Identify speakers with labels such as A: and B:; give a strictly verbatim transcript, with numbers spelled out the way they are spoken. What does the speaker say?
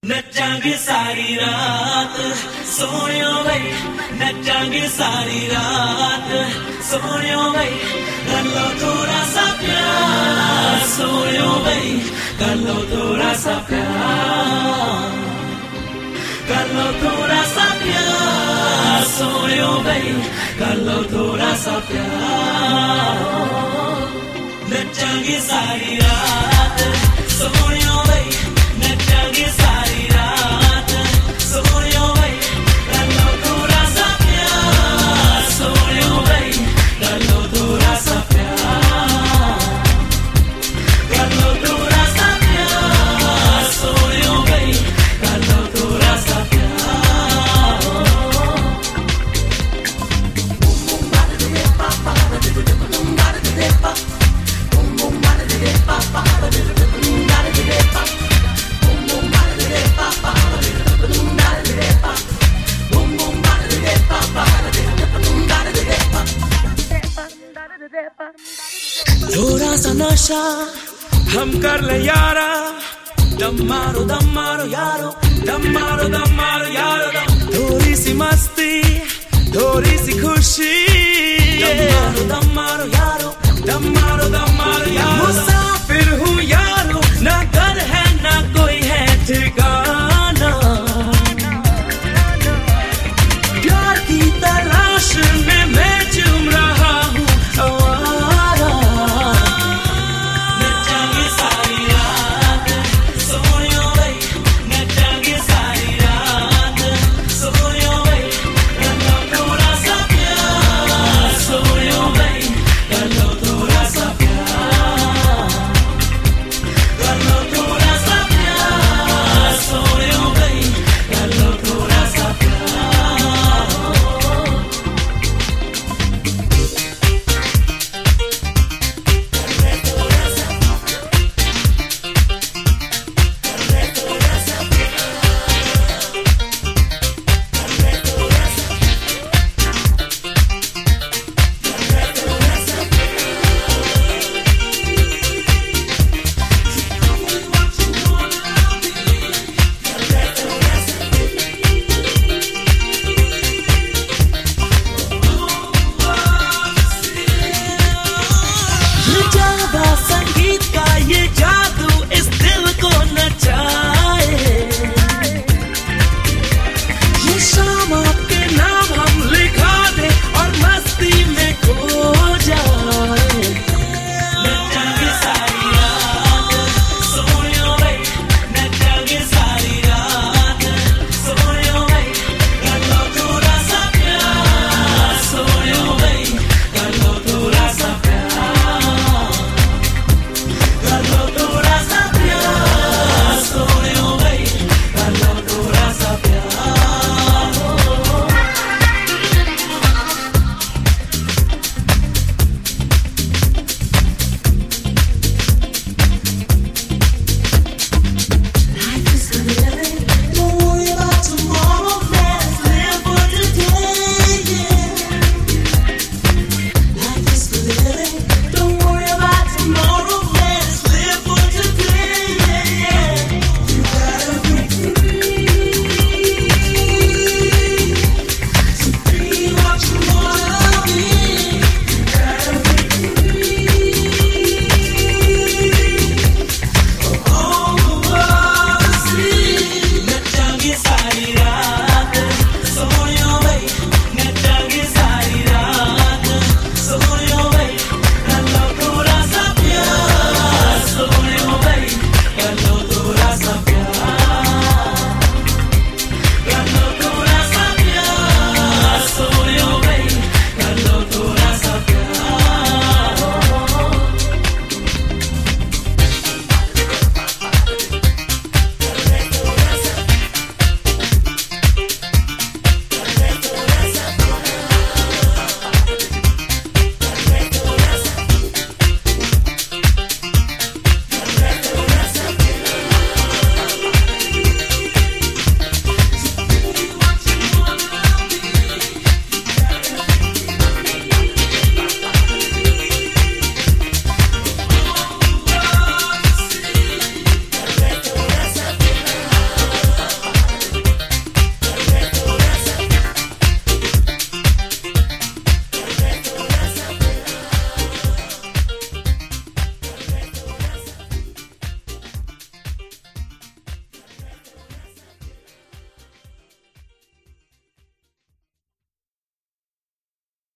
A: नचांगे सारी रात सोनियो भाई, नचांगे सारी रात सोनियो भाई, कर लो थोड़ा सा प्यार सोनियो भाई, कर लो थोड़ा सा प्यार, कर लो थोड़ा सा प्यार सोनियो भाई, कर लो थोड़ा सा प्यार। नचांगे सारी रात सोनियो भाई, नचांगे सारी रात सोनियो भाई, कर लो थोड़ा सा प्यार सोनियो भाई, कर लो थोड़ा सा प्यार, कर लो थोड़ा सा प्यार सोनियो भाई, कर लो थोड़ा सा प्यार। थोड़ा सा नशा हम कर ले यारा, दम मारो दम मारो यारो, दम मारो दम मारो यारो, थोड़ी सी मस्ती थोड़ी सी खुशी, दम मारो दम मारो यारो, दम मारो दम मारो यारो, मुसाफिर हूँ